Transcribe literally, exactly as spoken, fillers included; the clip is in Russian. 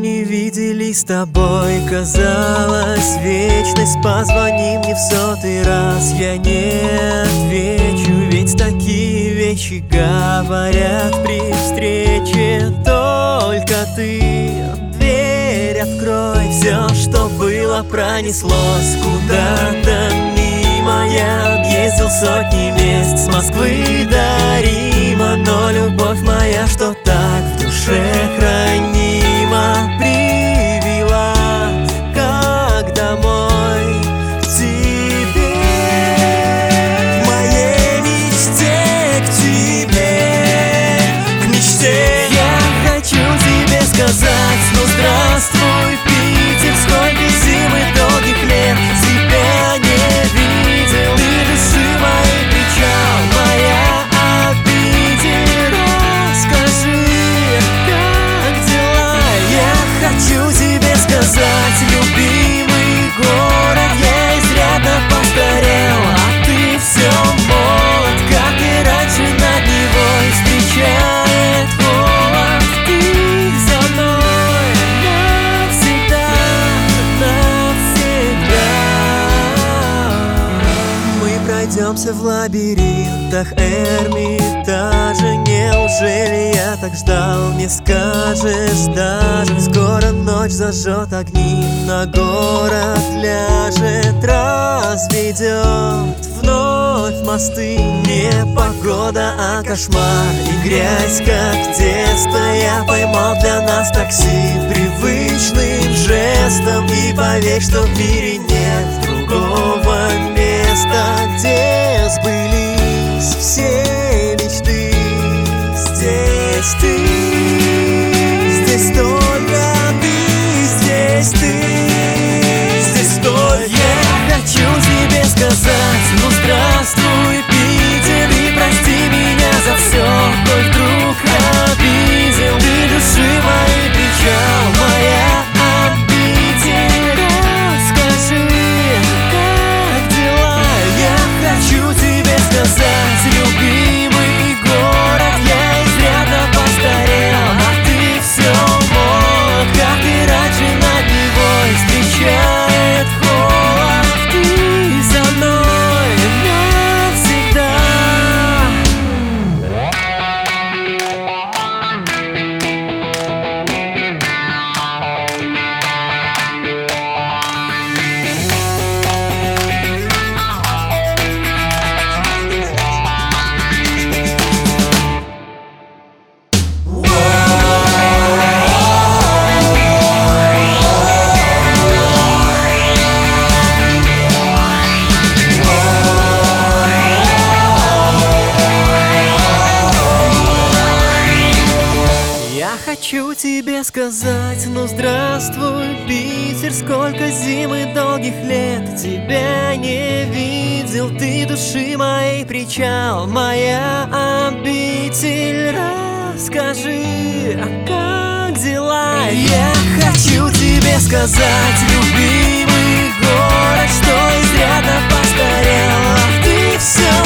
не виделись с тобой, казалось, вечность. Позвони мне в сотый раз, я не отвечу, ведь такие вещи говорят при встрече. Только ты дверь открой, все, что было, пронеслось куда-то мимо. Я объездил сотни мест, с Москвы до Рима, но любовь моя, что так в душе хранима, привела как домой к тебе. В моей мечте к тебе, к мечте. Я хочу тебе сказать: ну здравствуй, Питер, сколько зим и долгих лет тебя не видел, и души моей причал, моя обитель. Расскажи, как дела? Я хочу тебе сказать, любимый город, я изрядно постарел, а ты все молод, как и раньше, над Невой встречает холод. Ты за мной навсегда, навсегда. Мы пройдемся в лабиринтах Эрмитажа. Неужели я так ждал, не скажешь даже? Скоро ночь зажжет огни, на город ляжет, разведет вновь мосты. Не погода, а кошмар и грязь, как тесто. Я поймал для нас такси привычным жестом, и поверь, что в мире нет другого места, где сбылись все мечты. Здесь ты, здесь только ты, здесь ты, здесь только я. Хочу тебе сказать: ну здравствуй, Питер, и прости меня за все, коль вдруг обидел. Ты души моей причал, моя обитель. Расскажи, как дела? Я хочу тебе сказать, любимый город, я изрядно постарел, а ты все молод, как и раньше, над Невой встречает холод. Ты за мной навсегда. Я хочу тебе сказать: ну здравствуй, Питер, сколько зим и долгих лет тебя не видел. Ты души моей причал, моя обитель. Расскажи, как дела? Я хочу тебе сказать, любимый город, что изрядно постарел, а ты все